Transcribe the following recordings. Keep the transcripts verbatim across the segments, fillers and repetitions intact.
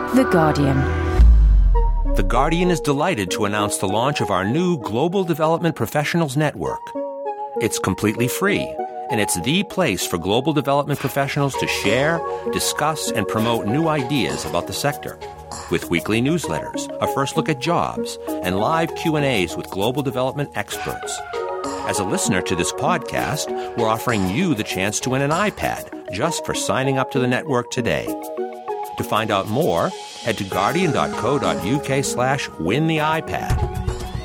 The Guardian. The Guardian is delighted to announce the launch of our new Global Development Professionals Network. It's completely free, and it's the place for global development professionals to share, discuss, and promote new ideas about the sector. With weekly newsletters, a first look at jobs, and live Q and A's with global development experts. As a listener to this podcast, we're offering you the chance to win an iPad just for signing up to the network today. To find out more, head to guardian.co.uk slash win the iPad.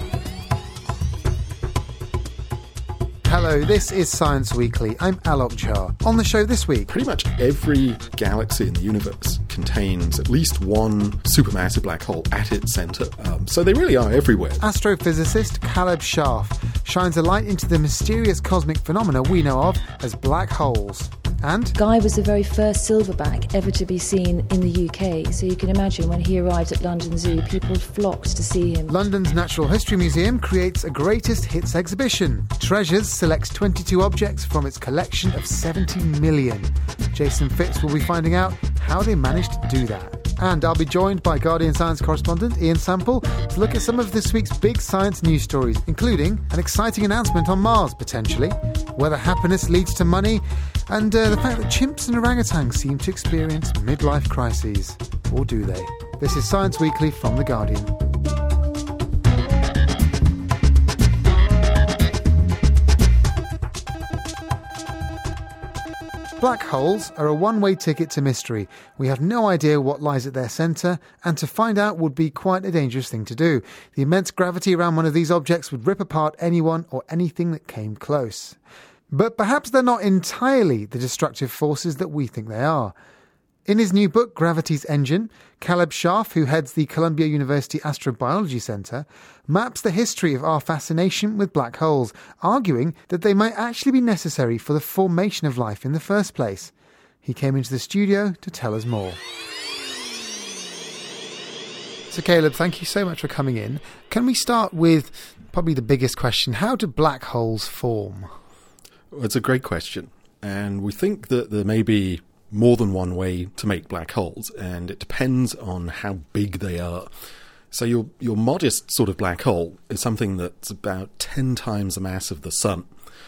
Hello, this is Science Weekly. I'm Alok Jha. On the show this week, pretty much every galaxy in the universe contains at least one supermassive black hole at its centre. Um, so they really are everywhere. Astrophysicist Caleb Scharf shines a light into the mysterious cosmic phenomena we know of as black holes. And Guy was the very first silverback ever to be seen in the U K, so you can imagine when he arrived at London Zoo, people flocked to see him. London's Natural History Museum creates a greatest hits exhibition. Treasures selects twenty-two objects from its collection of seventy million. Jason Phipps will be finding out how they managed to do that. And I'll be joined by Guardian Science correspondent Ian Sample to look at some of this week's big science news stories, including an exciting announcement on Mars, potentially, whether happiness leads to money, and uh, the fact that chimps and orangutans seem to experience midlife crises. Or do they? This is Science Weekly from The Guardian. Black holes are a one-way ticket to mystery. We have no idea what lies at their centre, and to find out would be quite a dangerous thing to do. The immense gravity around one of these objects would rip apart anyone or anything that came close. But perhaps they're not entirely the destructive forces that we think they are. In his new book, Gravity's Engine, Caleb Scharf, who heads the Columbia University Astrobiology Centre, maps the history of our fascination with black holes, arguing that they might actually be necessary for the formation of life in the first place. He came into the studio to tell us more. So Caleb, thank you so much for coming in. Can we start with probably the biggest question? How do black holes form? Well, it's a great question. And we think that there may be more than one way to make black holes, and it depends on how big they are. So your your modest sort of black hole is something that's about ten times the mass of the sun.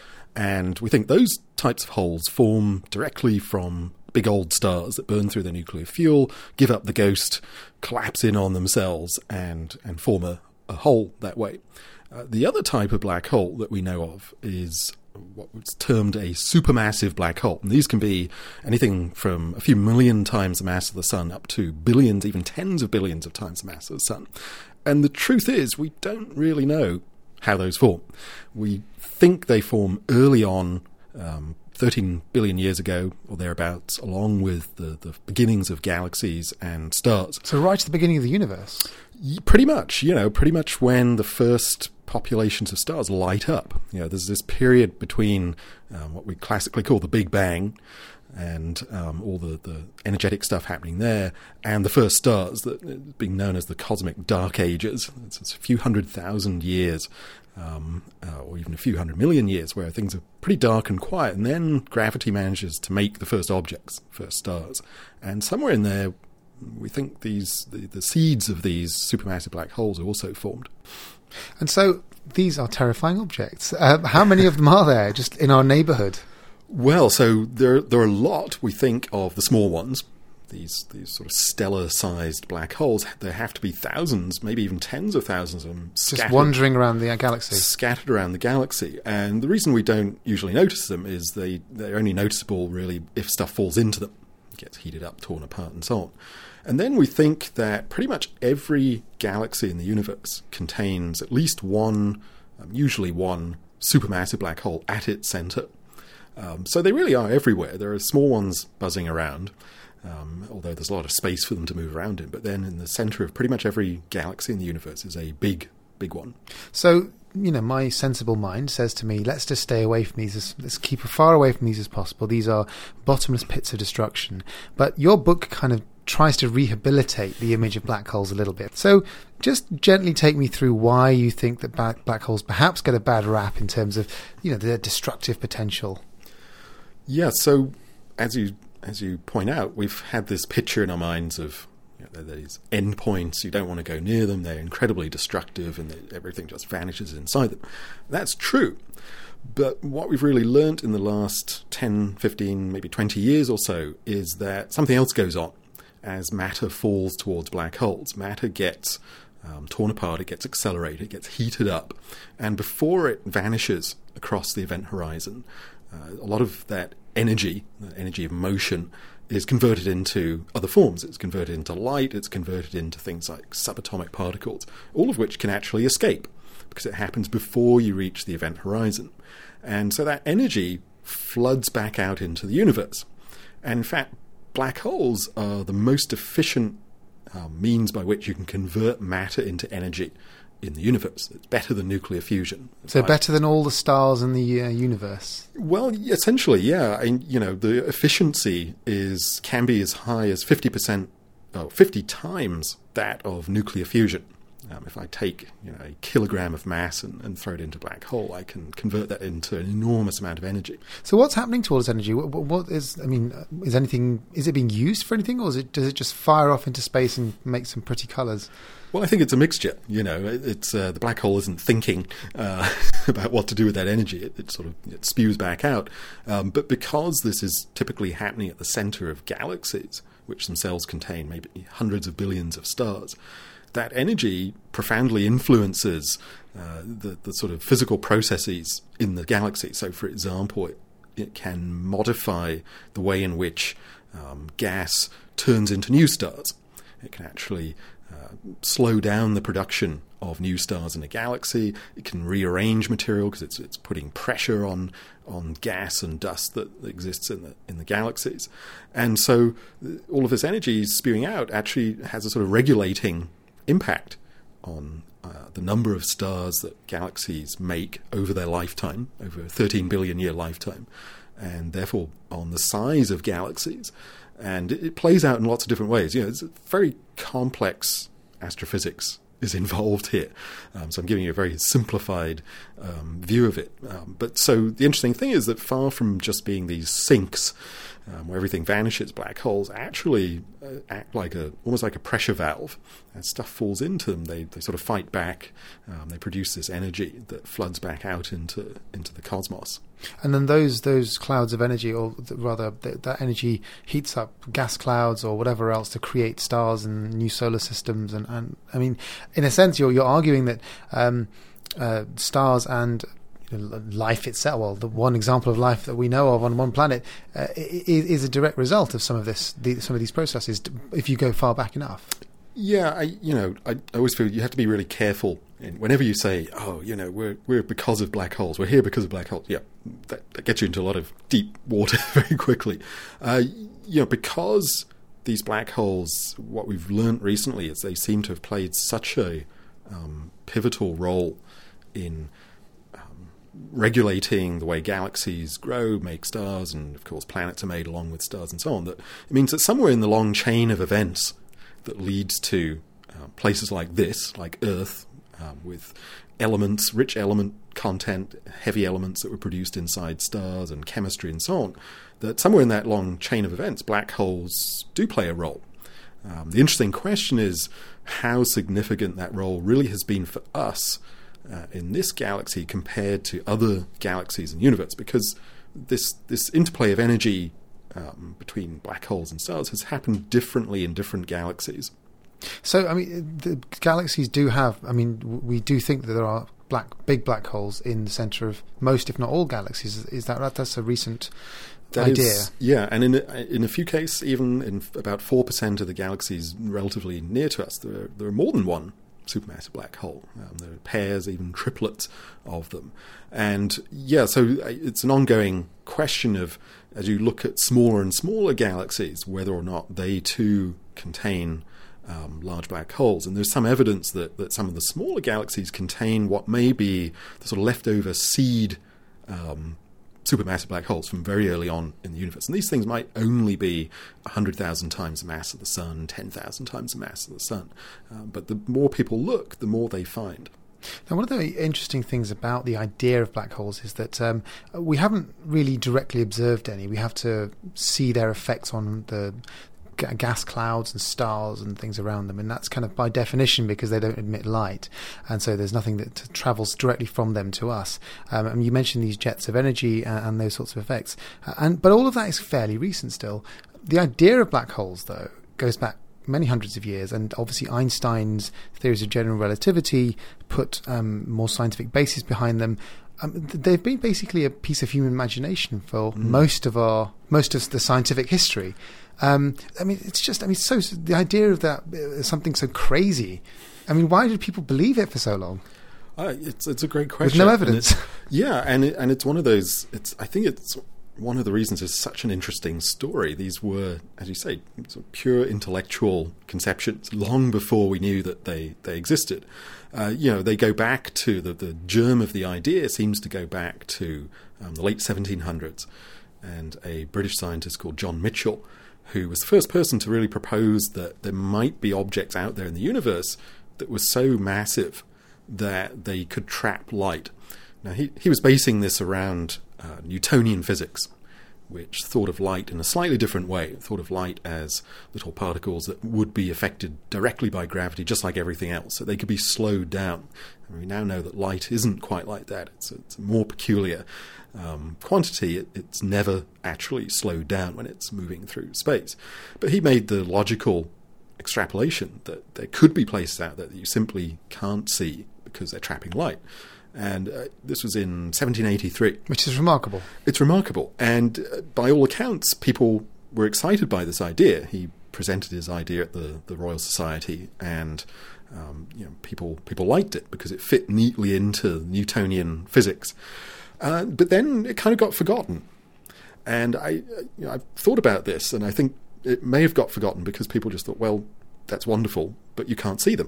And we think those types of holes form directly from big old stars that burn through their nuclear fuel, give up the ghost, collapse in on themselves, and, and form a, a hole that way. Uh, the other type of black hole that we know of is what's termed a supermassive black hole. And these can be anything from a few million times the mass of the sun up to billions, even tens of billions of times the mass of the sun. And the truth is, we don't really know how those form. We think they form early on, um, thirteen billion years ago or thereabouts, along with the, the beginnings of galaxies and stars. So right at the beginning of the universe? Pretty much, you know, pretty much when the first populations of stars light up. You know, there's this period between um, what we classically call the Big Bang and um, all the, the energetic stuff happening there, and the first stars, that being known as the cosmic dark ages. It's, it's a few hundred thousand years, um, uh, or even a few hundred million years, where things are pretty dark and quiet, and then gravity manages to make the first objects, first stars. And somewhere in there, we think these the, the seeds of these supermassive black holes are also formed. And so these are terrifying objects. Uh, how many of them are there just in our neighbourhood? Well, so there, there are a lot. We think of the small ones, these these sort of stellar-sized black holes. There have to be thousands, maybe even tens of thousands of them just scattered, wandering around the galaxy. Scattered around the galaxy. And the reason we don't usually notice them is they, they're only noticeable, really, if stuff falls into them. It gets heated up, torn apart, and so on. And then we think that pretty much every galaxy in the universe contains at least one, um, usually one, supermassive black hole at its centre. Um, so they really are everywhere. There are small ones buzzing around, um, although there's a lot of space for them to move around in. But then in the centre of pretty much every galaxy in the universe is a big, big one. So, you know, my sensible mind says to me, let's just stay away from these. As, let's keep as far away from these as possible. These are bottomless pits of destruction. But your book kind of tries to rehabilitate the image of black holes a little bit. So just gently take me through why you think that black, black holes perhaps get a bad rap in terms of, you know, their destructive potential. Yeah, so as you as you point out, we've had this picture in our minds of, you You know, they're these endpoints. You don't want to go near them. They're incredibly destructive, and they, everything just vanishes inside them. That's true. But what we've really learnt in the last ten, fifteen, maybe twenty years or so is that something else goes on as matter falls towards black holes. Matter gets um, torn apart, it gets accelerated, it gets heated up, and before it vanishes across the event horizon, uh, a lot of that energy, the energy of motion, is converted into other forms. It's converted into light, it's converted into things like subatomic particles, all of which can actually escape because it happens before you reach the event horizon. And so that energy floods back out into the universe. And in fact, black holes are the most efficient uh, means by which you can convert matter into energy in the universe. It's better than nuclear fusion. So like, better than all the stars in the uh, universe? Well, essentially, yeah. And, you know, the efficiency is can be as high as fifty percent, oh, fifty times that of nuclear fusion. Um, if I take you know, a kilogram of mass and, and throw it into a black hole, I can convert that into an enormous amount of energy. So what's happening to all this energy? What, what is, I mean, is anything, is it being used for anything, or is it, does it just fire off into space and make some pretty colours? Well, I think it's a mixture. You know, it, it's uh, the black hole isn't thinking uh, about what to do with that energy. It, it sort of it spews back out. Um, but because this is typically happening at the centre of galaxies, which themselves contain maybe hundreds of billions of stars, that energy profoundly influences uh, the, the sort of physical processes in the galaxy. So, for example, it, it can modify the way in which um, gas turns into new stars. It can actually uh, slow down the production of new stars in a galaxy. It can rearrange material because it's it's putting pressure on on gas and dust that exists in the in the galaxies. And so all of this energy spewing out actually has a sort of regulating impact on uh, the number of stars that galaxies make over their lifetime, over a thirteen billion year lifetime, and therefore on the size of galaxies. And it, it plays out in lots of different ways. You know, it's a very complex astrophysics is involved here. Um, so I'm giving you a very simplified um, view of it. Um, but so the interesting thing is that far from just being these sinks um, where everything vanishes, black holes actually uh, act like a almost like a pressure valve. As stuff falls into them, they, they sort of fight back. Um, they produce this energy that floods back out into into the cosmos. And then those those clouds of energy, or rather th- that energy heats up gas clouds or whatever else to create stars and new solar systems. And, and I mean, in a sense, you're you're arguing that um, uh, stars and you know, life itself, well, the one example of life that we know of on one planet, uh, is, is a direct result of some of this, the, some of these processes. If you go far back enough. Yeah, I you know I, I always feel you have to be really careful in, whenever you say, oh, you know, we're we're because of black holes, we're here because of black holes. Yeah, that, that gets you into a lot of deep water very quickly. Uh, you know, because these black holes, what we've learnt recently is they seem to have played such a um, pivotal role in um, regulating the way galaxies grow, make stars, and of course planets are made along with stars and so on. That it means that somewhere in the long chain of events that leads to uh, places like this, like Earth, um, with elements, rich element content, heavy elements that were produced inside stars and chemistry and so on, that somewhere in that long chain of events, black holes do play a role. Um, the interesting question is how significant that role really has been for us uh, in this galaxy compared to other galaxies in the universe, because this this interplay of energy Um, between black holes and stars has happened differently in different galaxies. So, I mean, the galaxies do have, I mean, we do think that there are black, big black holes in the centre of most, if not all, galaxies. Is that right? That's a recent that idea. Is, yeah, and in a, in a few cases, even in about four percent of the galaxies relatively near to us, there are, there are more than one supermassive black hole. Um, there are pairs, even triplets of them. And yeah, so it's an ongoing question of, as you look at smaller and smaller galaxies, whether or not they too contain um, large black holes. And there's some evidence that, that some of the smaller galaxies contain what may be the sort of leftover seed um, supermassive black holes from very early on in the universe. And these things might only be one hundred thousand times the mass of the sun, ten thousand times the mass of the sun. Um, but the more people look, the more they find. Now, one of the interesting things about the idea of black holes is that um, we haven't really directly observed any. We have to see their effects on the g- gas clouds and stars and things around them, and that's kind of by definition because they don't emit light, and so there's nothing that t- travels directly from them to us. Um, and you mentioned these jets of energy and, and those sorts of effects, uh, and but all of that is fairly recent still. The idea of black holes, though, goes back many hundreds of years, and obviously Einstein's theories of general relativity put um, more scientific basis behind them. Um, they've been basically a piece of human imagination for mm. most of our most of the scientific history. Um, I mean, it's just I mean, so the idea of that uh, something so crazy. I mean, why did people believe it for so long? Uh, it's it's a great question. With no evidence. And yeah, and it, and it's one of those. It's I think it's. One of the reasons it's such an interesting story. These were, as you say, sort of pure intellectual conceptions long before we knew that they, they existed. Uh, you know, they go back to the, the germ of the idea seems to go back to um, the late seventeen hundreds, and a British scientist called John Mitchell, who was the first person to really propose that there might be objects out there in the universe that were so massive that they could trap light. Now, he, he was basing this around Uh, Newtonian physics, which thought of light in a slightly different way, thought of light as little particles that would be affected directly by gravity, just like everything else, so they could be slowed down. And we now know that light isn't quite like that. It's a, it's a more peculiar um, quantity. It, it's never actually slowed down when it's moving through space. But he made the logical extrapolation that there could be places out there that you simply can't see because they're trapping light. And uh, this was in seventeen eighty-three. Which is remarkable. It's remarkable. And uh, by all accounts, people were excited by this idea. He presented his idea at the, the Royal Society, and um, you know, people people liked it because it fit neatly into Newtonian physics. Uh, but then it kind of got forgotten. And I, you know, I've thought about this, and I think it may have got forgotten because people just thought, well, that's wonderful, but you can't see them.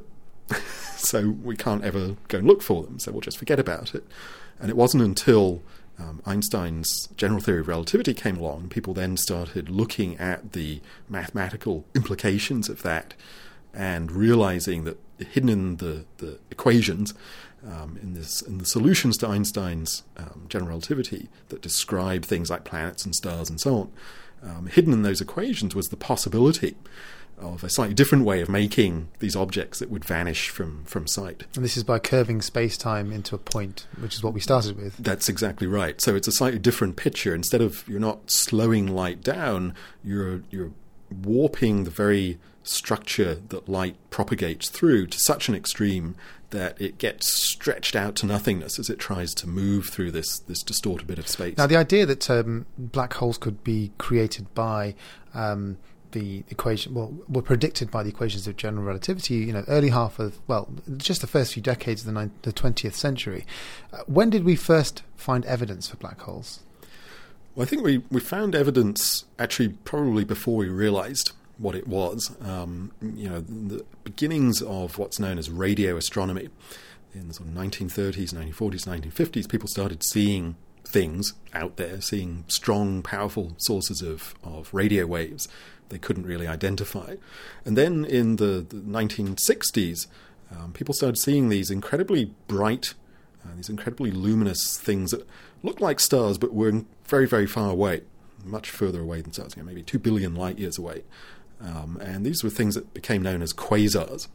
So we can't ever go and look for them, so we'll just forget about it. And it wasn't until um, Einstein's general theory of relativity came along, people then started looking at the mathematical implications of that and realizing that hidden in the, the equations, um, in, this, in the solutions to Einstein's um, general relativity that describe things like planets and stars and so on, um, hidden in those equations was the possibility of a slightly different way of making these objects that would vanish from, from sight. And this is by curving space-time into a point, which is what we started with. That's exactly right. So it's a slightly different picture. Instead of, you're not slowing light down, you're you're warping the very structure that light propagates through to such an extreme that it gets stretched out to nothingness as it tries to move through this, this distorted bit of space. Now, the idea that um, black holes could be created by... Um, the equation, well, were predicted by the equations of general relativity, you know, early half of, well, just the first few decades of the, ninth, the twentieth century. Uh, when did we first find evidence for black holes? Well, I think we, we found evidence actually probably before we realized what it was. Um, you know, the beginnings of what's known as radio astronomy. In the sort of nineteen thirties, nineteen forties, nineteen fifties, people started seeing things out there, seeing strong, powerful sources of, of radio waves they couldn't really identify. And then in the, the nineteen sixties, um, people started seeing these incredibly bright, uh, these incredibly luminous things that looked like stars but were very, very far away, much further away than stars, you know, maybe two billion light years away. Um, and these were things that became known as quasars.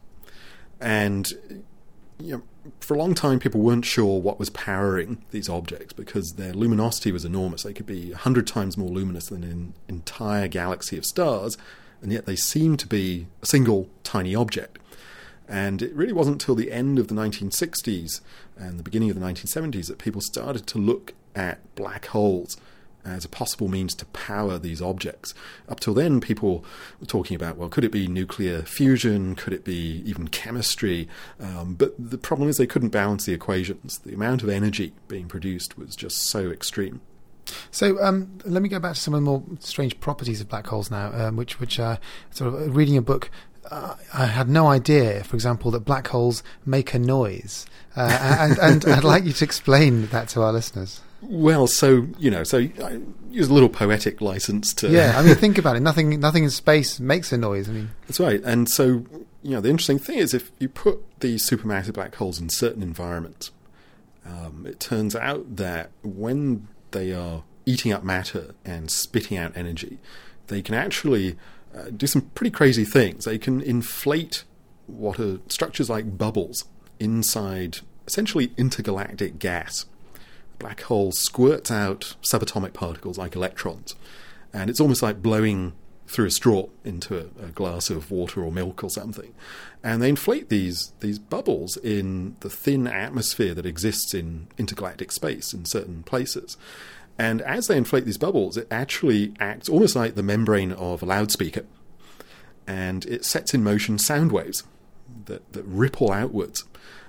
And you know, for a long time, people weren't sure what was powering these objects because their luminosity was enormous. They could be a hundred times more luminous than an entire galaxy of stars, and yet they seemed to be a single tiny object. And it really wasn't until the end of the nineteen sixties and the beginning of the nineteen seventies that people started to look at black holes as a possible means to power these objects. Up till then, people were talking about, well, could it be nuclear fusion? Could it be even chemistry? Um, but the problem is they couldn't balance the equations. The amount of energy being produced was just so extreme. So um, let me go back to some of the more strange properties of black holes now, um, which, which uh, sort of reading a book, uh, I had no idea, for example, that black holes make a noise. Uh, and, and I'd like you to explain that to our listeners. Well, so, you know, so I use a little poetic license to... Yeah, I mean, think about it. Nothing nothing in space makes a noise. I mean, That's right. And so, you know, the interesting thing is if you put these supermassive black holes in certain environments, um, it turns out that when they are eating up matter and spitting out energy, they can actually uh, do some pretty crazy things. They can inflate what are structures like bubbles inside essentially intergalactic gas. A black hole squirts out subatomic particles like electrons, and it's almost like blowing through a straw into a, a glass of water or milk or something. And they inflate these these bubbles in the thin atmosphere that exists in intergalactic space in certain places. And as they inflate these bubbles, it actually acts almost like the membrane of a loudspeaker. And it sets in motion sound waves that, that ripple outwards.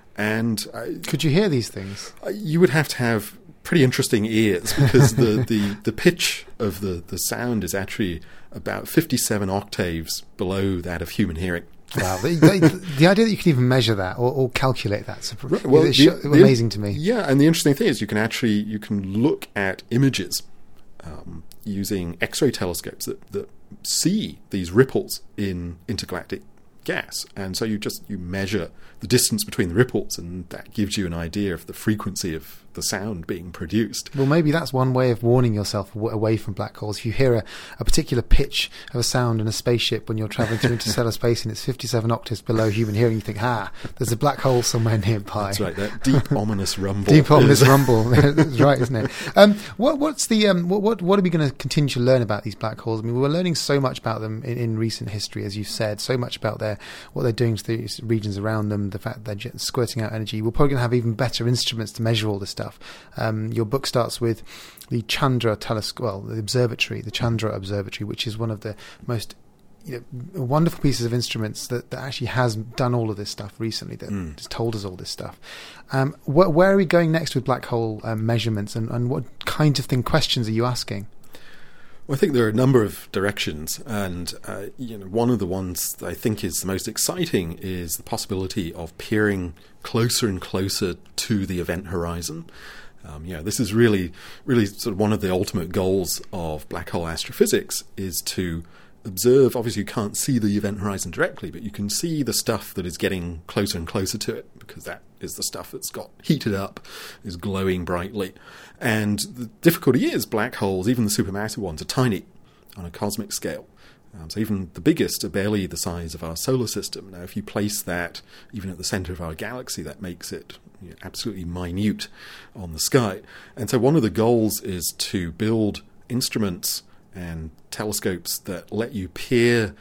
And uh, could you hear these things? Uh, you would have to have pretty interesting ears, because the, the, the pitch of the, the sound is actually about fifty-seven octaves below that of human hearing. Wow. the, the, the idea that you can even measure that or, or calculate that is right, well, the, the, amazing to me. Yeah, and the interesting thing is you can actually you can look at images um, using X-ray telescopes that, that see these ripples in intergalactic gas, and so you just you measure the distance between the ripples, and that gives you an idea of the frequency of the sound being produced. Well, maybe that's one way of warning yourself away from black holes. If you hear a, a particular pitch of a sound in a spaceship when you're travelling through interstellar space and it's fifty-seven octaves below human hearing, you think, ah, there's a black hole somewhere nearby. That's right, that deep ominous rumble. Deep ominous rumble. That's right, isn't it? Um, what, what's the um, what, what what are we going to continue to learn about these black holes? I mean, we were learning so much about them in, in recent history, as you said, so much about their what they're doing to the regions around them, the fact that they're squirting out energy. We're probably going to have even better instruments to measure all this stuff. Um, your book starts with the Chandra telescope, well, the observatory, the Chandra Observatory, which is one of the most you know, wonderful pieces of instruments that, that actually has done all of this stuff recently, that mm. has told us all this stuff. Um, wh- where are we going next with black hole um, measurements, and, and what kinds of thing questions are you asking? Well, I think there are a number of directions, and uh, you know, one of the ones that I think is the most exciting is the possibility of peering closer and closer to the event horizon. Um, you know, this is really, really sort of one of the ultimate goals of black hole astrophysics, is to observe. Obviously, you can't see the event horizon directly, but you can see the stuff that is getting closer and closer to it, because that is the stuff that's got heated up, is glowing brightly. And the difficulty is black holes, even the supermassive ones, are tiny on a cosmic scale. Um, so even the biggest are barely the size of our solar system. Now, if you place that even at the centre of our galaxy, that makes it you know, absolutely minute on the sky. And so one of the goals is to build instruments and telescopes that let you peer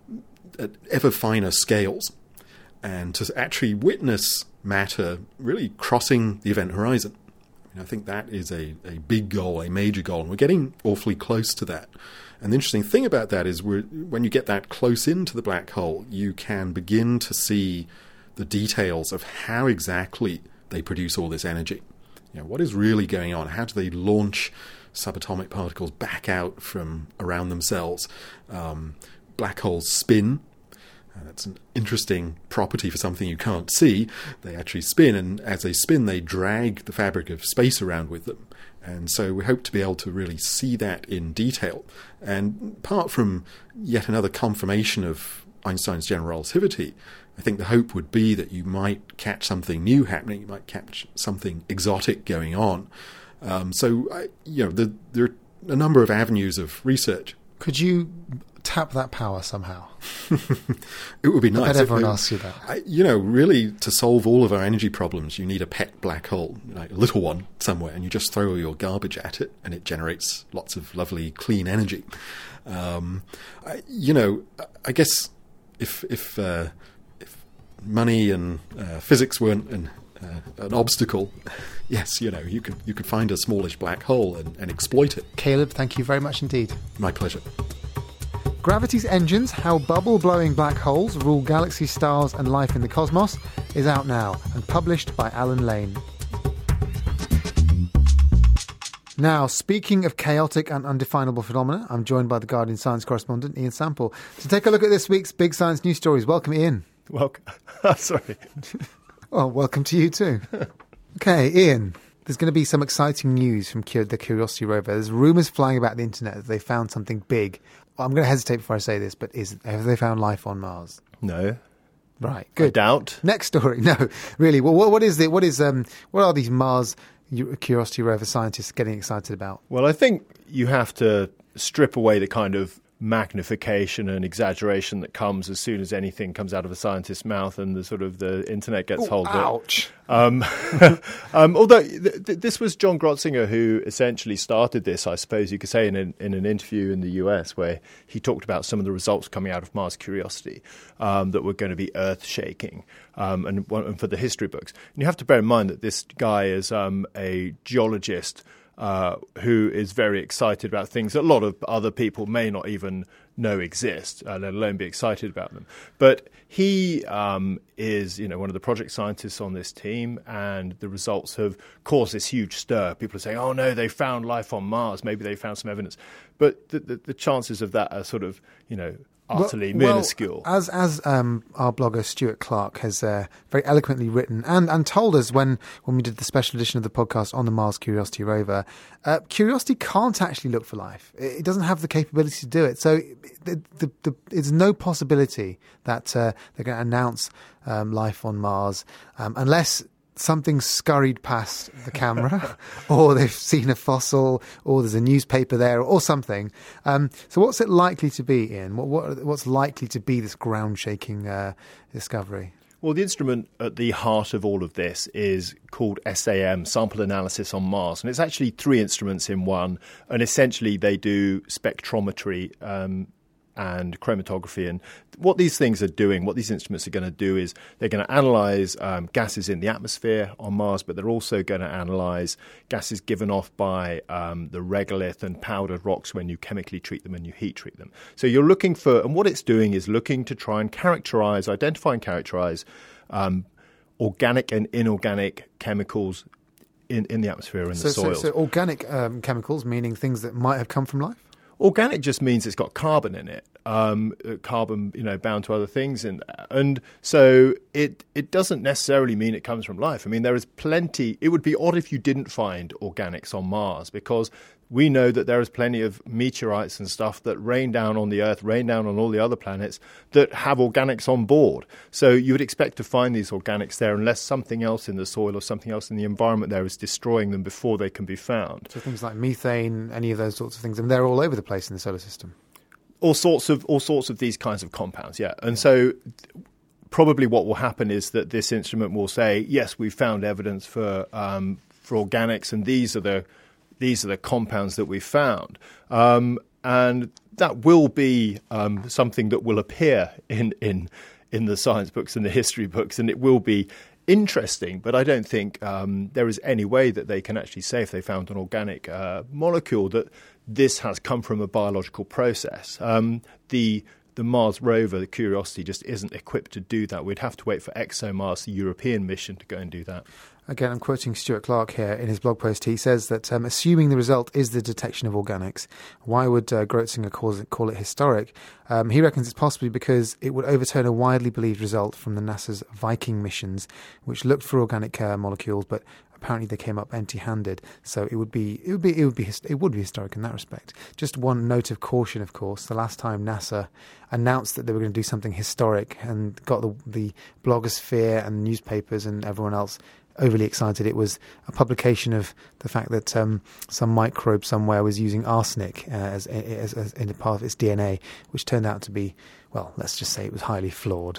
at ever finer scales, and to actually witness matter really crossing the event horizon. I mean, I think that is a, a big goal, a major goal, and we're getting awfully close to that. And the interesting thing about that is we're, when you get that close into the black hole, you can begin to see the details of how exactly they produce all this energy. You know, what is really going on? How do they launch subatomic particles back out from around themselves? Um, black holes spin. Uh, that's an interesting property for something you can't see. They actually spin, and as they spin, they drag the fabric of space around with them. And so we hope to be able to really see that in detail. And apart from yet another confirmation of Einstein's general relativity, I think the hope would be that you might catch something new happening, you might catch something exotic going on. Um, so, I, you know, the, there are a number of avenues of research. Could you tap that power somehow? It would be nice. I bet everyone it, asks you that. I, you know, really, to solve all of our energy problems, you need a pet black hole, like a little one somewhere, and you just throw your garbage at it, and it generates lots of lovely, clean energy. Um, I, you know, I guess if if, uh, if money and uh, physics weren't an, uh, an obstacle, yes, you know, you could you could find a smallish black hole and, and exploit it. Caleb, thank you very much indeed. My pleasure. Gravity's Engines, How Bubble-Blowing Black Holes Rule Galaxy Stars and Life in the Cosmos is out now and published by Alan Lane. Now, speaking of chaotic and undefinable phenomena, I'm joined by the Guardian science correspondent, Ian Sample, to take a look at this week's big science news stories. Welcome, Ian. Welcome. Sorry. Well, welcome to you too. Okay, Ian. There's going to be some exciting news from the Curiosity rover. There's rumours flying about the internet that they found something big. Well, I'm going to hesitate before I say this, but is have they found life on Mars? No. Right. Good. I doubt. Next story. No, really. Well, what, what is it? What is um? What are these Mars Curiosity rover scientists getting excited about? Well, I think you have to strip away the kind of magnification and exaggeration that comes as soon as anything comes out of a scientist's mouth and the sort of the internet gets Ooh, hold of it. ouch. Um, um, although th- th- this was John Grotzinger who essentially started this, I suppose you could say, in an, in an interview in the U S where he talked about some of the results coming out of Mars Curiosity um, that were going to be earth-shaking um, and, and for the history books. And you have to bear in mind that this guy is um, a geologist Uh, who is very excited about things that a lot of other people may not even know exist, uh, let alone be excited about them. But he um, is, you know, one of the project scientists on this team, and the results have caused this huge stir. People are saying, "Oh no, they found life on Mars. Maybe they found some evidence." But the, the, the chances of that are sort of, you know, utterly well, minuscule. Well, as as um, our blogger Stuart Clark has uh, very eloquently written and, and told us when, when we did the special edition of the podcast on the Mars Curiosity rover, uh, Curiosity can't actually look for life. It, it doesn't have the capability to do it. So the, the, the, there's no possibility that uh, they're going to announce um, life on Mars um, unless something scurried past the camera or they've seen a fossil or there's a newspaper there or something. Um, so what's it likely to be, Ian? What, what, what's likely to be this ground-shaking uh, discovery? Well, the instrument at the heart of all of this is called S A M, Sample Analysis on Mars. And it's actually three instruments in one. And essentially they do spectrometry um and chromatography. And what these things are doing, what these instruments are going to do is they're going to analyze um, gases in the atmosphere on Mars, but they're also going to analyze gases given off by um, the regolith and powdered rocks when you chemically treat them and you heat treat them. So you're looking for, and what it's doing is looking to try and characterize, identify and characterize um, organic and inorganic chemicals in, in the atmosphere and so, the soils. So, so organic um, chemicals, meaning things that might have come from life? Organic just means it's got carbon in it, um, carbon, you know, bound to other things, and and so it it doesn't necessarily mean it comes from life. I mean, there is plenty. It would be odd if you didn't find organics on Mars, because we know that there is plenty of meteorites and stuff that rain down on the Earth, rain down on all the other planets that have organics on board. So you would expect to find these organics there unless something else in the soil or something else in the environment there is destroying them before they can be found. So things like methane, any of those sorts of things, and they're all over the place in the solar system. All sorts of all sorts of these kinds of compounds, yeah. And so probably what will happen is that this instrument will say, yes, we've found evidence for um, for organics, and these are the These are the compounds that we found. Um, and that will be um, something that will appear in, in in the science books and the history books, and it will be interesting. But I don't think um, there is any way that they can actually say, if they found an organic uh, molecule, that this has come from a biological process. Um, the The Mars rover, the Curiosity, just isn't equipped to do that. We'd have to wait for ExoMars, the European mission, to go and do that. Again, I'm quoting Stuart Clark here in his blog post. He says that um, assuming the result is the detection of organics, why would uh, Grotzinger call it, call it historic? Um, he reckons it's possibly because it would overturn a widely believed result from the NASA's Viking missions, which looked for organic uh, molecules, but apparently they came up empty-handed. So it would be it would be it would be it would be historic in that respect. Just one note of caution, of course. The last time NASA announced that they were going to do something historic and got the the blogosphere and newspapers and everyone else overly excited, it was a publication of the fact that um, some microbe somewhere was using arsenic uh, as, as, as in a part of its D N A, which turned out to be, well, let's just say it was highly flawed.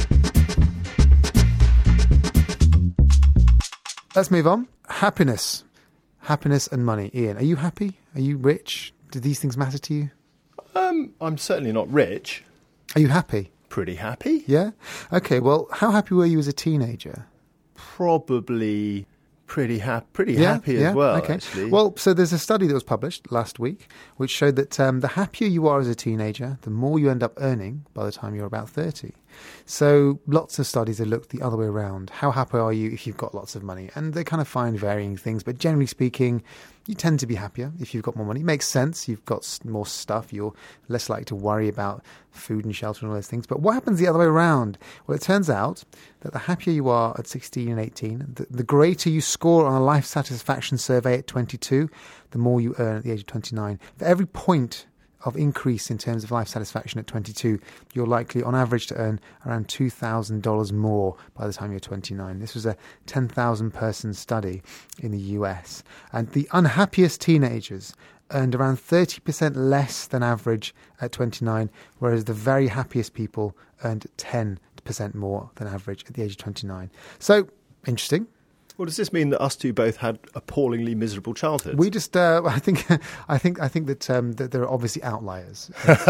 Let's move on. Happiness. Happiness and money. Ian, are you happy? Are you rich? Do these things matter to you? Um, I'm certainly not rich. Are you happy? Pretty happy. Yeah? Okay, well, how happy were you as a teenager? Probably pretty, ha- pretty yeah, happy yeah, as well, okay. actually. Well, so there's a study that was published last week which showed that um, the happier you are as a teenager, the more you end up earning by the time you're about thirty. So lots of studies have looked the other way around. How happy are you if you've got lots of money? And they kind of find varying things, but generally speaking, you tend to be happier if you've got more money. It makes sense. You've got more stuff. You're less likely to worry about food and shelter and all those things. But what happens the other way around? Well, it turns out that the happier you are at sixteen and eighteen, the, the greater you score on a life satisfaction survey at twenty-two, the more you earn at the age of twenty-nine. For every point of increase in terms of life satisfaction at twenty-two, you're likely, on average, to earn around two thousand dollars more by the time you're twenty-nine. This was a ten thousand person study in the U S. And the unhappiest teenagers earned around thirty percent less than average at twenty-nine, whereas the very happiest people earned ten percent more than average at the age of twenty-nine. So, interesting. Well, does this mean that us two both had appallingly miserable childhoods? We just, uh, I think, I think, I think that, um, that there are obviously outliers.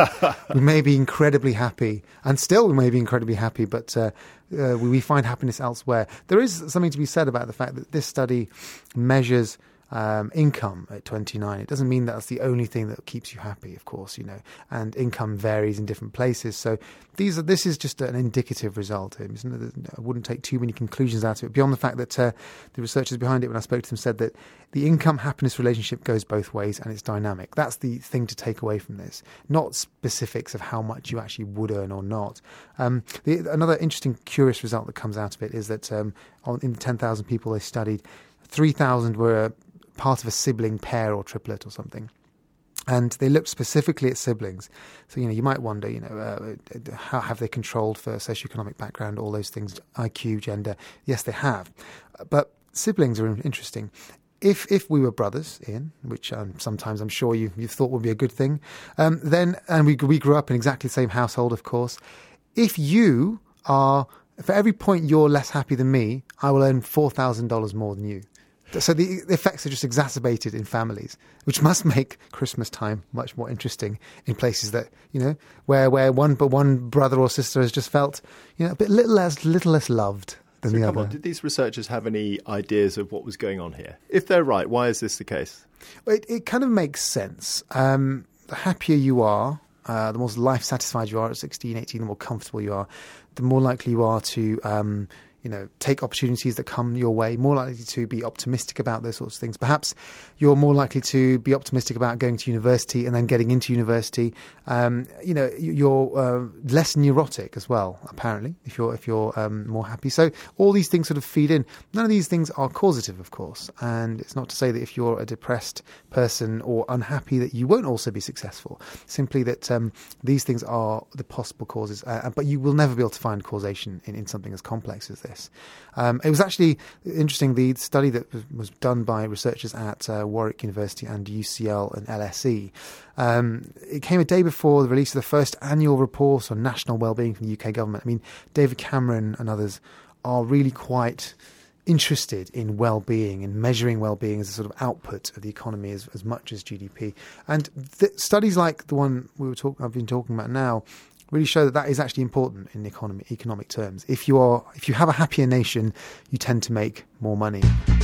We may be incredibly happy, and still we may be incredibly happy, but uh, uh, we find happiness elsewhere. There is something to be said about the fact that this study measures Um, income at twenty-nine. It doesn't mean that's the only thing that keeps you happy, of course, you know, and income varies in different places. So these are, this is just an indicative result. I wouldn't take too many conclusions out of it, beyond the fact that uh, the researchers behind it, when I spoke to them, said that the income-happiness relationship goes both ways and it's dynamic. That's the thing to take away from this, not specifics of how much you actually would earn or not. Um, the, another interesting, curious result that comes out of it is that um, on, in the ten thousand people they studied, three thousand were part of a sibling pair or triplet or something. And they looked specifically at siblings. So, you know, you might wonder, you know, uh, how have they controlled for socioeconomic background, all those things, I Q, gender? Yes, they have. But siblings are interesting. If if we were brothers, Ian, which um, sometimes I'm sure you, you thought would be a good thing, um, then, and we we grew up in exactly the same household, of course, if you are, for every point you're less happy than me, I will earn four thousand dollars more than you. So the effects are just exacerbated in families, which must make Christmas time much more interesting in places that, you know, where where one but one brother or sister has just felt, you know, a bit little less little less loved than so the come other. On, did these researchers have any ideas of what was going on here? If they're right, why is this the case? Well, it, it kind of makes sense. Um, the happier you are, uh, the more life satisfied you are at sixteen, eighteen, the more comfortable you are, the more likely you are to Um, you know, take opportunities that come your way, more likely to be optimistic about those sorts of things. Perhaps you're more likely to be optimistic about going to university and then getting into university. Um, you know, you're uh, less neurotic as well, apparently, if you're if you're um, more happy. So all these things sort of feed in. None of these things are causative, of course. And it's not to say that if you're a depressed person or unhappy that you won't also be successful. Simply that um, these things are the possible causes. Uh, but you will never be able to find causation in, in something as complex as this. Um, it was actually interesting, the study that was, was done by researchers at uh, Warwick University and U C L and L S E. Um, it came a day before the release of the first annual report on national wellbeing from the U K government. I mean, David Cameron and others are really quite interested in well-being and measuring well-being as a sort of output of the economy as, as much as G D P. And th- studies like the one we were talk- I've been talking about now really show that that is actually important in economy, economic terms. If you are, if you have a happier nation, you tend to make more money.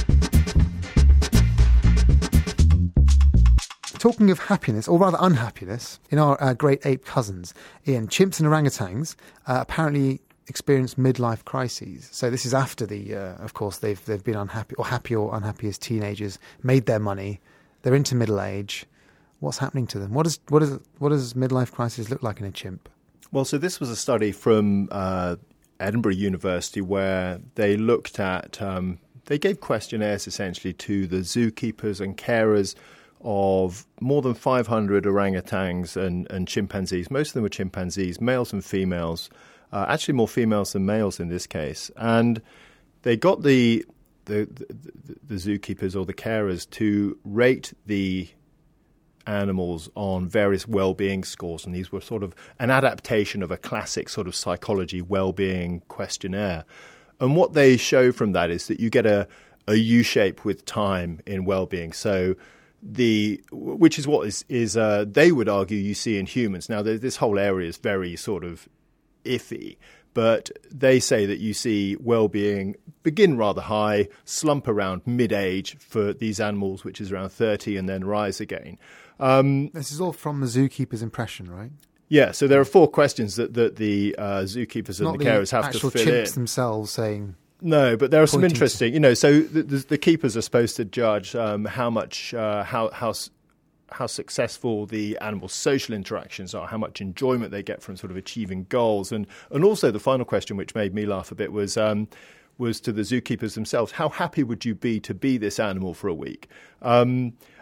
Talking of happiness, or rather unhappiness, in our uh, great ape cousins, Ian, chimps and orangutans uh, apparently experience midlife crises. So this is after the, uh, of course, they've they've been unhappy or happy or unhappy as teenagers, made their money, they're into middle age. What's happening to them? What does what does what does midlife crisis look like in a chimp? Well, so this was a study from uh, Edinburgh University where they looked at, um, they gave questionnaires essentially to the zookeepers and carers of more than five hundred orangutans and, and chimpanzees. Most of them were chimpanzees, males and females, uh, actually more females than males in this case. And they got the, the, the, the zookeepers or the carers to rate the animals on various well-being scores, and these were sort of an adaptation of a classic sort of psychology well-being questionnaire. And what they show from that is that you get a, a U-shape with time in well-being. So the which is what is is uh, they would argue you see in humans. Now this whole area is very sort of iffy, but they say that you see well-being begin rather high, slump around mid-age for these animals, which is around thirty, and then rise again. Um, this is all from the zookeeper's impression, right? Yeah, so there are four questions that, that the uh, zookeepers and Not the carers have to actual fill chimps in. themselves saying... No, but there are some Pointing interesting, to- you know, so the, the, the keepers are supposed to judge um, how much, uh, how, how, s- how successful the animal's social interactions are, how much enjoyment they get from sort of achieving goals. And, and also the final question, which made me laugh a bit, was... Um, was to the zookeepers themselves, how happy would you be to be this animal for a week? Um,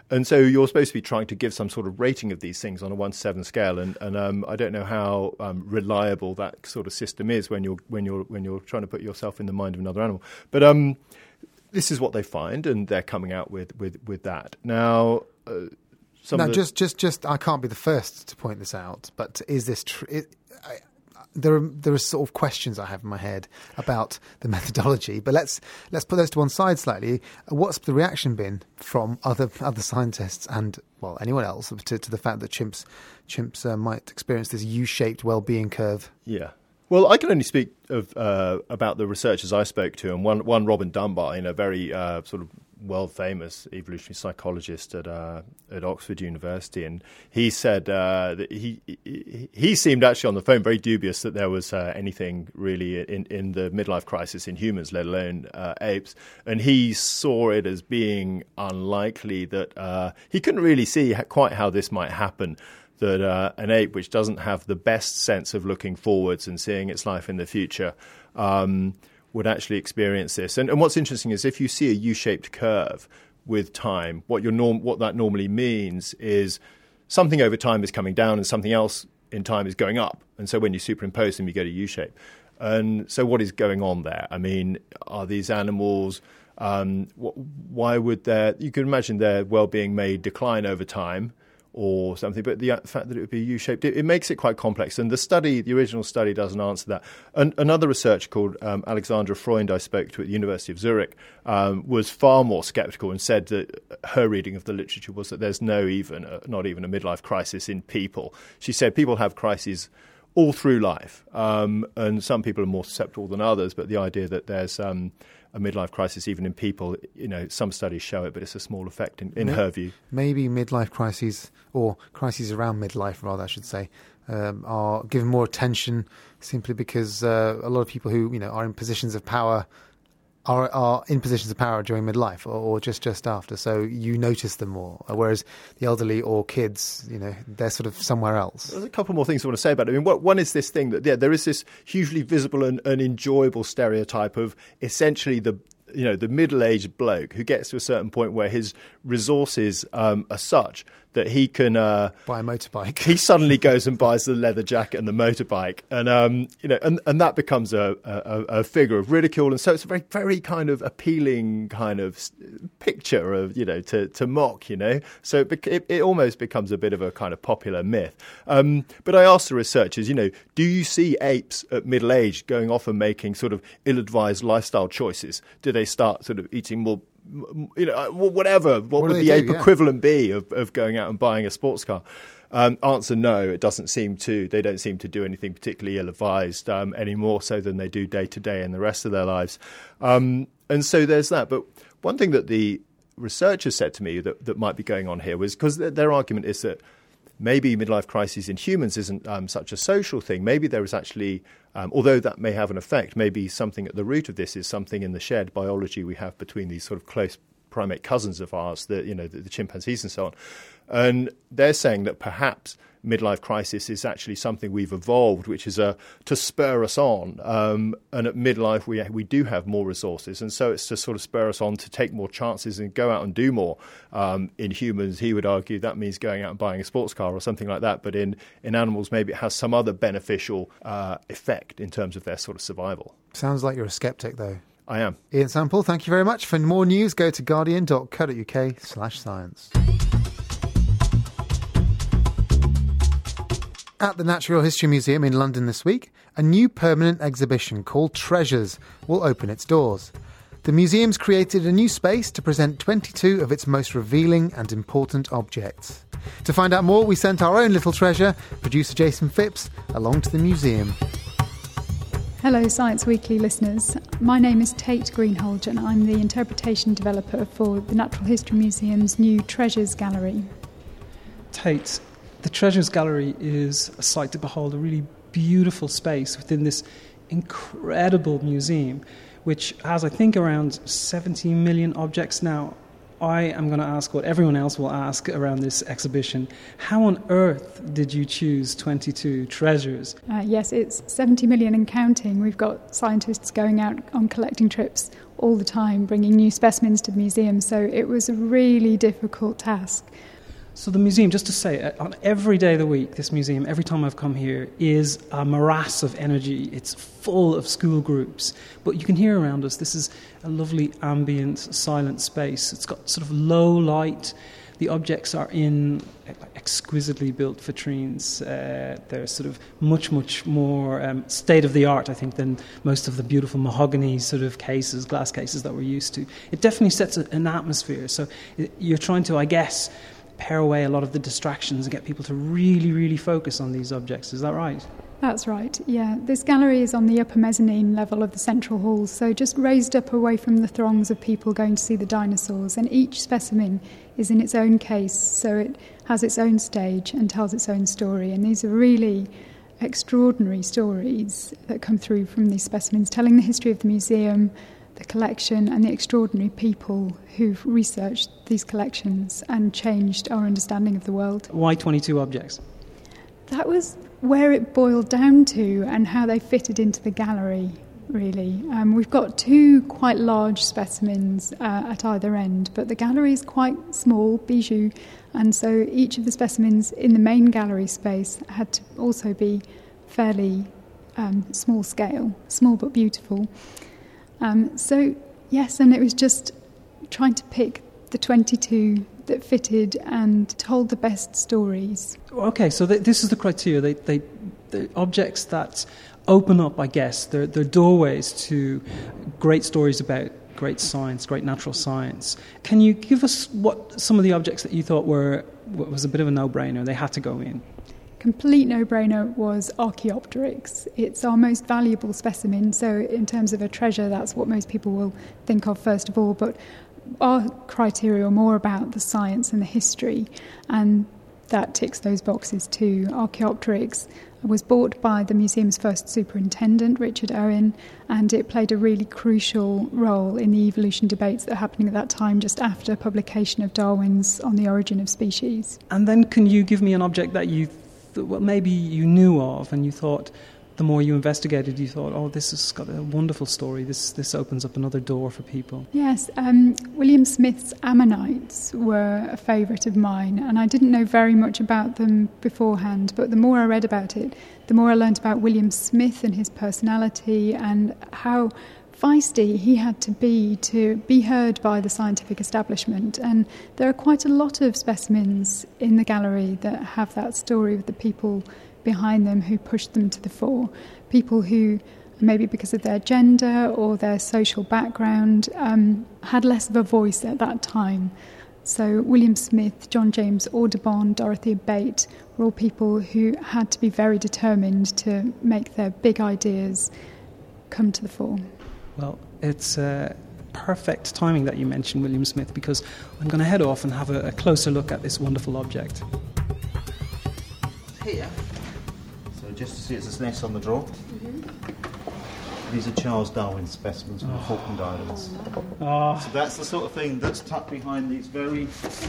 And so you're supposed to be trying to give some sort of rating of these things on a one to seven scale, and, and um, I don't know how um, reliable that sort of system is when you're when you're when you're trying to put yourself in the mind of another animal. But um, this is what they find, and they're coming out with with, with that now. Uh, some now, of the, just just just I can't be the first to point this out, but is this true? There are there are sort of questions I have in my head about the methodology, but let's let's put those to one side slightly. What's the reaction been from other other scientists and well anyone else to, to the fact that chimps chimps uh, might experience this U-shaped well-being curve? Yeah. Well, I can only speak of uh, about the researchers I spoke to, and one one Robin Dunbar, you know, very uh, sort of world famous evolutionary psychologist at uh, at Oxford University, and he said uh, that he, he he seemed actually on the phone very dubious that there was uh, anything really in, in the midlife crisis in humans, let alone uh, apes, and he saw it as being unlikely that uh, he couldn't really see quite how this might happen. That uh, an ape which doesn't have the best sense of looking forwards and seeing its life in the future um, would actually experience this. And, and what's interesting is if you see a U-shaped curve with time, what, your norm, what that normally means is something over time is coming down and something else in time is going up. And so when you superimpose them, you get a U-shape. And so what is going on there? I mean, are these animals... Um, wh- why would their... You can imagine their well-being may decline over time, or something, but the fact that it would be U-shaped, it, it makes it quite complex. And the study, the original study, doesn't answer that. And another researcher called um, Alexandra Freund, I spoke to at the University of Zurich, um, was far more sceptical and said that her reading of the literature was that there's no even, uh, not even a midlife crisis in people. She said people have crises all through life, um, and some people are more susceptible than others, but the idea that there's um, a midlife crisis even in people, you know, some studies show it, but it's a small effect in, in maybe, her view. Maybe midlife crises, or crises around midlife rather, I should say, um, are given more attention simply because uh, a lot of people who, you know, are in positions of power are are in positions of power during midlife or, or just, just after. So you notice them more, whereas the elderly or kids, you know, they're sort of somewhere else. There's a couple more things I want to say about it. I mean, what, one is this thing that, yeah, there is this hugely visible and, and enjoyable stereotype of essentially the, you know, the middle-aged bloke who gets to a certain point where his resources um, are such that he can uh, buy a motorbike. He suddenly goes and buys the leather jacket and the motorbike, and um, you know, and, and that becomes a, a, a figure of ridicule. And so it's a very, very kind of appealing kind of picture of, you know, to, to mock, you know. So it, it, it almost becomes a bit of a kind of popular myth. Um, but I asked the researchers, you know, do you see apes at middle age going off and making sort of ill-advised lifestyle choices? Do they start sort of eating more? You know, whatever. What, what would the do? ape yeah. equivalent be of, of going out and buying a sports car? Um, answer: no. It doesn't seem to. They don't seem to do anything particularly ill-advised um, any more so than they do day to day in the rest of their lives. Um, and so there's that. But one thing that the researchers said to me that, that might be going on here was because their, their argument is that maybe midlife crisis in humans isn't um, such a social thing. Maybe there is actually, um, although that may have an effect, maybe something at the root of this is something in the shared biology we have between these sort of close primate cousins of ours, the, you know, the, the chimpanzees and so on. And they're saying that perhaps midlife crisis is actually something we've evolved, which is a, to spur us on. Um, and at midlife, we we do have more resources. And so it's to sort of spur us on to take more chances and go out and do more. Um, in humans, he would argue that means going out and buying a sports car or something like that. But in, in animals, maybe it has some other beneficial uh, effect in terms of their sort of survival. Sounds like you're a skeptic, though. I am. Ian Sample, thank you very much. For more news, go to guardian.co.uk slash science. At the Natural History Museum in London this week, a new permanent exhibition called Treasures will open its doors. The museum's created a new space to present twenty-two of its most revealing and important objects. To find out more, we sent our own little treasure, producer Jason Phipps, along to the museum. Hello Science Weekly listeners, my name is Tate Greenhalgh and I'm the interpretation developer for the Natural History Museum's new Treasures Gallery. Tate, the Treasures Gallery is a sight to behold, a really beautiful space within this incredible museum, which has, I think, around seventy million objects now I am going to ask what everyone else will ask around this exhibition. How on earth did you choose twenty-two treasures? Uh, yes, it's seventy million and counting. We've got scientists going out on collecting trips all the time, bringing new specimens to the museum, so it was a really difficult task. So the museum, just to say, on every day of the week, this museum, every time I've come here, is a morass of energy. It's full of school groups. But you can hear around us, this is a lovely ambient, silent space. It's got sort of low light. The objects are in exquisitely built vitrines. Uh, they're sort of much, much more um, state-of-the-art, I think, than most of the beautiful mahogany sort of cases, glass cases that we're used to. It definitely sets a, an atmosphere. So it, you're trying to, I guess, pare away a lot of the distractions and get people to really, really focus on these objects. Is that right? That's right, yeah. This gallery is on the upper mezzanine level of the central hall, so just raised up away from the throngs of people going to see the dinosaurs, and each specimen is in its own case, so it has its own stage and tells its own story. And these are really extraordinary stories that come through from these specimens, telling the history of the museum, the collection, and the extraordinary people who've researched these collections and changed our understanding of the world. Why twenty-two objects? That was where it boiled down to and how they fitted into the gallery, really. Um, we've got two quite large specimens uh, at either end, but the gallery is quite small, bijou, and so each of the specimens in the main gallery space had to also be fairly um, small scale, small but beautiful. Um, so, yes, and it was just trying to pick the twenty-two that fitted and told the best stories. Okay, so they, this is the criteria. They, they, the objects that open up, I guess, they're, they're doorways to great stories about great science, great natural science. Can you give us what some of the objects that you thought were was a bit of a no-brainer? They had to go in. Complete no-brainer was Archaeopteryx. It's our most valuable specimen, so in terms of a treasure, that's what most people will think of first of all, but our criteria are more about the science and the history, and that ticks those boxes too. Archaeopteryx was bought by the museum's first superintendent, Richard Owen, and it played a really crucial role in the evolution debates that were happening at that time, just after publication of Darwin's On the Origin of Species. And then can you give me an object that you well, maybe you knew of and you thought, the more you investigated, you thought, oh, this has got a wonderful story. This this opens up another door for people. Yes, um, William Smith's ammonites were a favourite of mine, and I didn't know very much about them beforehand, but the more I read about it, the more I learned about William Smith and his personality and how feisty he had to be to be heard by the scientific establishment. And there are quite a lot of specimens in the gallery that have that story of the people behind them who pushed them to the fore. People who, maybe because of their gender or their social background, um, had less of a voice at that time. So William Smith, John James Audubon, Dorothea Bate were all people who had to be very determined to make their big ideas come to the fore. Well, it's uh, perfect timing that you mentioned William Smith, because I'm going to head off and have a, a closer look at this wonderful object. Here, so just to see it's a nest on the drawer. Mm-hmm. These are Charles Darwin specimens from oh. the Falkland Islands. Oh. So that's the sort of thing that's tucked behind these very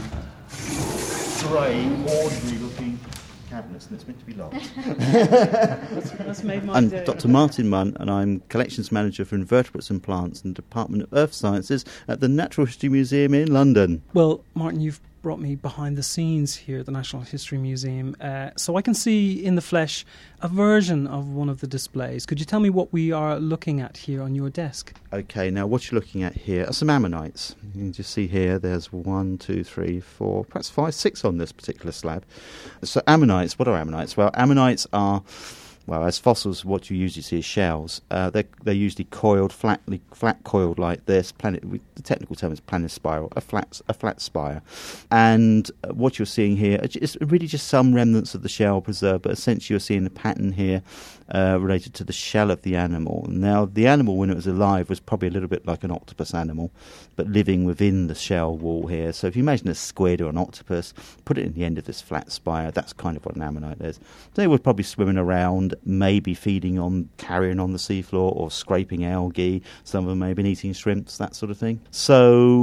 grey, ordinary-looking cabinets, and it's meant to be locked. that's, that's made my I'm day. Doctor Martin Munn, and I'm Collections Manager for Invertebrates and Plants in the Department of Earth Sciences at the Natural History Museum in London. Well, Martin, you've brought me behind the scenes here at the National History Museum, uh, so I can see in the flesh a version of one of the displays. Could you tell me what we are looking at here on your desk? Okay, now what you're looking at here are some ammonites. You can just see here there's one, two, three, four, perhaps five, six on this particular slab. So ammonites, what are ammonites? Well, ammonites are, well, as fossils, what you usually see is shells. Uh, they're, they're usually coiled, flatly, flat coiled like this. Planet, the technical term is planispiral, a flat, a flat spire. And uh, what you're seeing here is really just some remnants of the shell preserved, but essentially you're seeing a pattern here uh, related to the shell of the animal. Now, the animal, when it was alive, was probably a little bit like an octopus animal, but living within the shell wall here. So if you imagine a squid or an octopus, put it in the end of this flat spire, that's kind of what an ammonite is. They were probably swimming around, maybe feeding on carrion on the seafloor or scraping algae. Some of them may have been eating shrimps, that sort of thing. So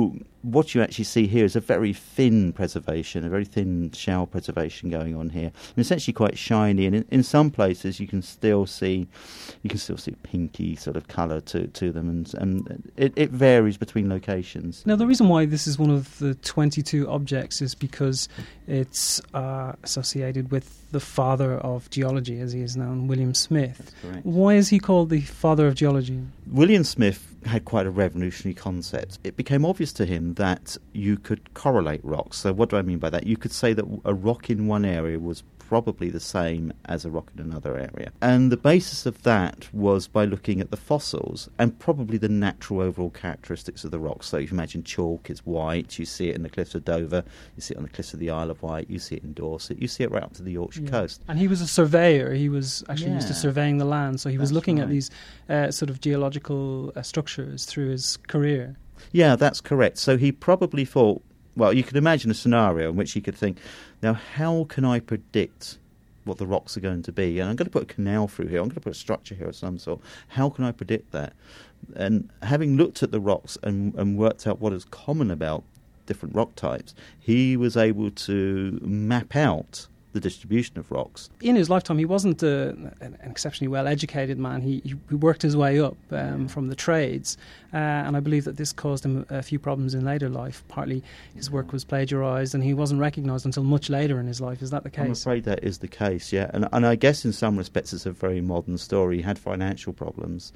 what you actually see here is a very thin preservation, a very thin shell preservation going on here, and essentially quite shiny. And in, in some places, you can still see, you can still see pinky sort of colour to, to them, and and it, it varies between locations. Now, the reason why this is one of the twenty-two objects is because it's uh, associated with the father of geology, as he is known, William Smith. That's correct. Why is he called the father of geology? William Smith had quite a revolutionary concept. It became obvious to him that you could correlate rocks. So what do I mean by that? You could say that a rock in one area was probably the same as a rock in another area. And the basis of that was by looking at the fossils and probably the natural overall characteristics of the rocks. So if you imagine chalk is white, you see it in the cliffs of Dover, you see it on the cliffs of the Isle of Wight, you see it in Dorset, you see it right up to the Yorkshire Yeah. coast. And he was a surveyor. He was actually Yeah. used to surveying the land, so he was That's looking at right. these uh, sort of geological uh, structures through his career. Yeah, that's correct. So he probably thought, well, you could imagine a scenario in which he could think, now how can I predict what the rocks are going to be? And I'm going to put a canal through here, I'm going to put a structure here of some sort. How can I predict that? And having looked at the rocks and, and worked out what is common about different rock types, he was able to map out the distribution of rocks. In his lifetime, he wasn't uh, an exceptionally well-educated man. He, he, he worked his way up um, from the trades, uh, and I believe that this caused him a few problems in later life. Partly his work was plagiarised, and he wasn't recognised until much later in his life. Is that the case? I'm afraid that is the case, yeah. And, and I guess in some respects it's a very modern story. He had financial problems,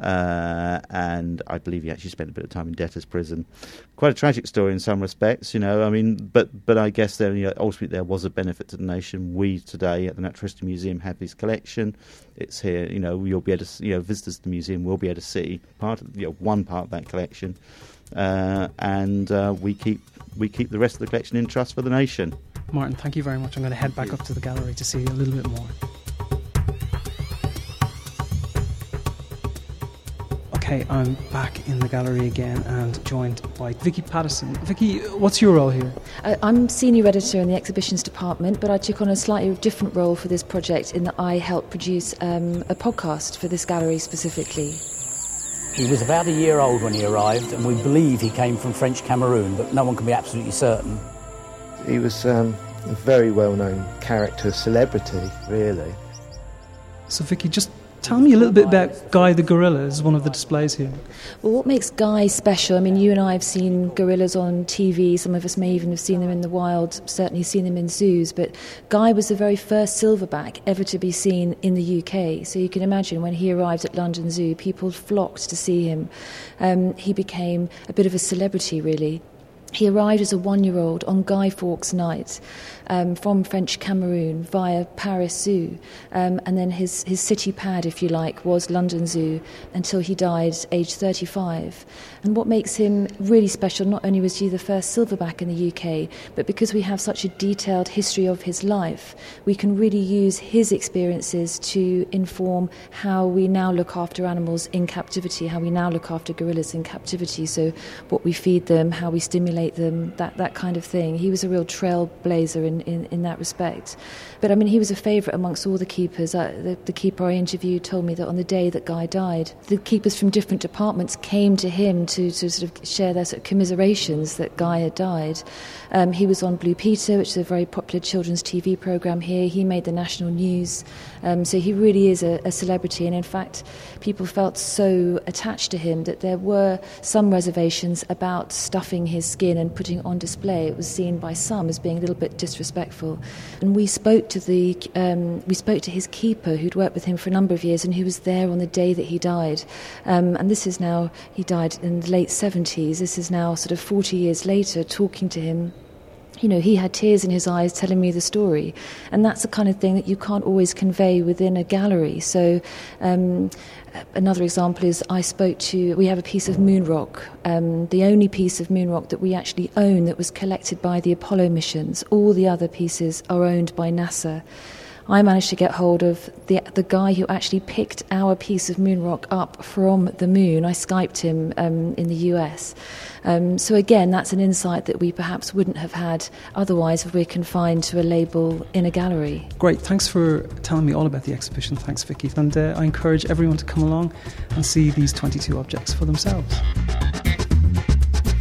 uh, and I believe he actually spent a bit of time in debtor's prison. Quite a tragic story in some respects, you know. I mean, but but I guess there, you know, ultimately there was a benefit to the nation. We today at the Natural History Museum have his collection. It's here, you know. You'll be able to, you know, visitors to the museum will be able to see part of, you know, one part of that collection, uh, and uh, we keep we keep the rest of the collection in trust for the nation. Martin, thank you very much. I'm going to head back up to the gallery to see a little bit more. Okay, I'm back in the gallery again and joined by Vicky Pattison. Vicky, what's your role here? Uh, I'm senior editor in the exhibitions department, but I took on a slightly different role for this project in that I helped produce um, a podcast for this gallery specifically. He was about a year old when he arrived, and we believe he came from French Cameroon, but no one can be absolutely certain. He was um, a very well-known character, celebrity, really. So, Vicky, just tell me a little bit about Guy the gorilla as one of the displays here. Well, what makes Guy special? I mean, you and I have seen gorillas on T V. Some of us may even have seen them in the wild, certainly seen them in zoos. But Guy was the very first silverback ever to be seen in the U K. So you can imagine when he arrived at London Zoo, people flocked to see him. Um, he became a bit of a celebrity, really. He arrived as a one-year-old on Guy Fawkes Night um, from French Cameroon via Paris Zoo. Um, and then his, his city pad, if you like, was London Zoo until he died aged thirty-five. And what makes him really special, not only was he the first silverback in the U K, but because we have such a detailed history of his life, we can really use his experiences to inform how we now look after animals in captivity, how we now look after gorillas in captivity. So what we feed them, how we stimulate them, that, that kind of thing. He was a real trailblazer in, in, in that respect. But I mean, he was a favourite amongst all the keepers. Uh, the, the keeper I interviewed told me that on the day that Guy died, the keepers from different departments came to him to, to sort of share their sort of commiserations that Guy had died. Um, he was on Blue Peter, which is a very popular children's T V programme here. He made the national news. Um, so he really is a, a celebrity. And in fact, people felt so attached to him that there were some reservations about stuffing his skin and putting it on display. It was seen by some as being a little bit disrespectful. And we spoke to the um, we spoke to his keeper, who'd worked with him for a number of years and who was there on the day that he died. Um, and this is now, he died in the late seventies. This is now sort of forty years later, talking to him. You know, he had tears in his eyes telling me the story. And that's the kind of thing that you can't always convey within a gallery. So um, another example is I spoke to, we have a piece of moon rock, um, the only piece of moon rock that we actually own that was collected by the Apollo missions. All the other pieces are owned by NASA. I managed to get hold of the the guy who actually picked our piece of moon rock up from the moon. I Skyped him um, in the U S. Um, so again, that's an insight that we perhaps wouldn't have had otherwise if we're confined to a label in a gallery. Great, thanks for telling me all about the exhibition. Thanks, Vicky. And uh, I encourage everyone to come along and see these twenty-two objects for themselves.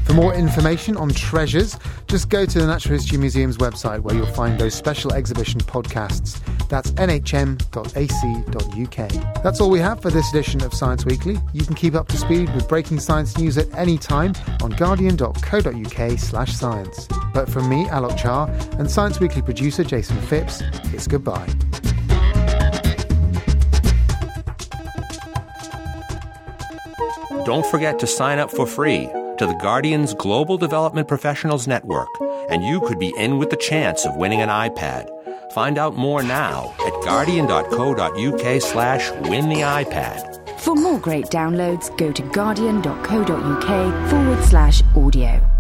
For more information on treasures, just go to the Natural History Museum's website where you'll find those special exhibition podcasts. That's n h m dot a c dot u k. That's all we have for this edition of Science Weekly. You can keep up to speed with breaking science news at any time on guardian dot co dot u k slash science. But from me, Alok Char, and Science Weekly producer Jason Phipps, it's goodbye. Don't forget to sign up for free to the Guardian's Global Development Professionals Network, and you could be in with the chance of winning an iPad. Find out more now at guardian dot co dot u k slash win the iPad. For more great downloads, go to guardian dot co dot u k forward slash audio.